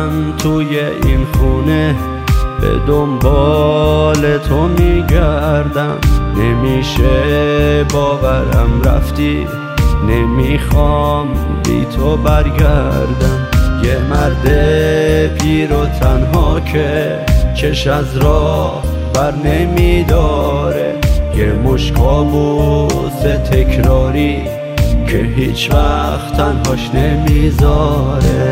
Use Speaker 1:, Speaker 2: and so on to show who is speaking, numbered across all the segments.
Speaker 1: من توی این خونه به دنبال تو میگردم، نمیشه باورم رفتی، نمیخوام بی تو برگردم. یه مرد پیر و تنها که چش از راه بر نمیداره، یه مشکابوس تکراری که هیچ وقت تنهاش نمیذاره.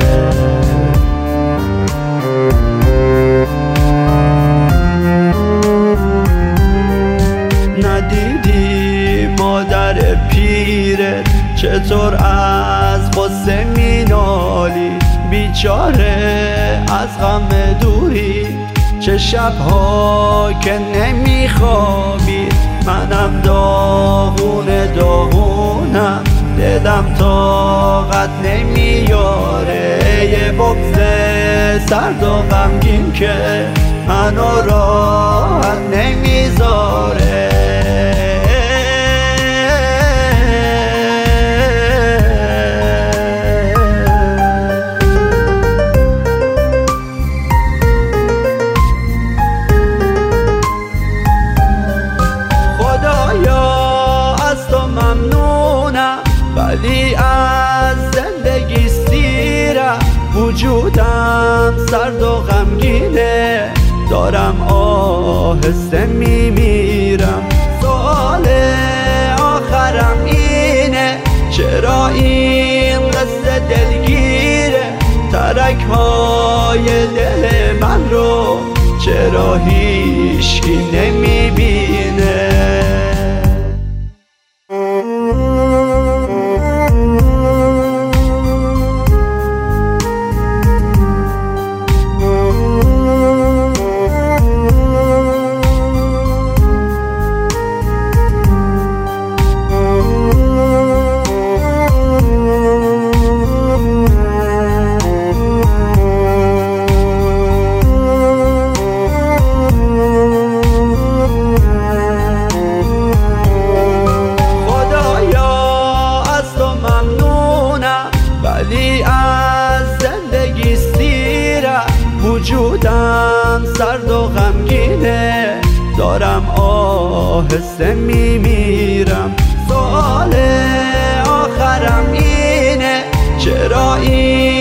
Speaker 1: ندیدی مادر پیرت چطور از غصه مینالی؟ بیچاره از غم دوری، چه شبها که نمیخوابی. منم داغونم، دلم طاقت نمیاره. یه بغض سرد و غمگین که منو راحت نمیذاره. ولی از زندگی سیرم، وجودم سرد و غمگینه، دارم آهسته میمیرم. سوال آخرم اینه، چرا این قصه دلگیره؟ ترک های دل من رو چرا هیچکی نمیبینه؟ ولی از زندگی سیرم، وجودم سرد و غمگینه، دارم آهسته میمیرم. سوال آخرم اینه، چرا این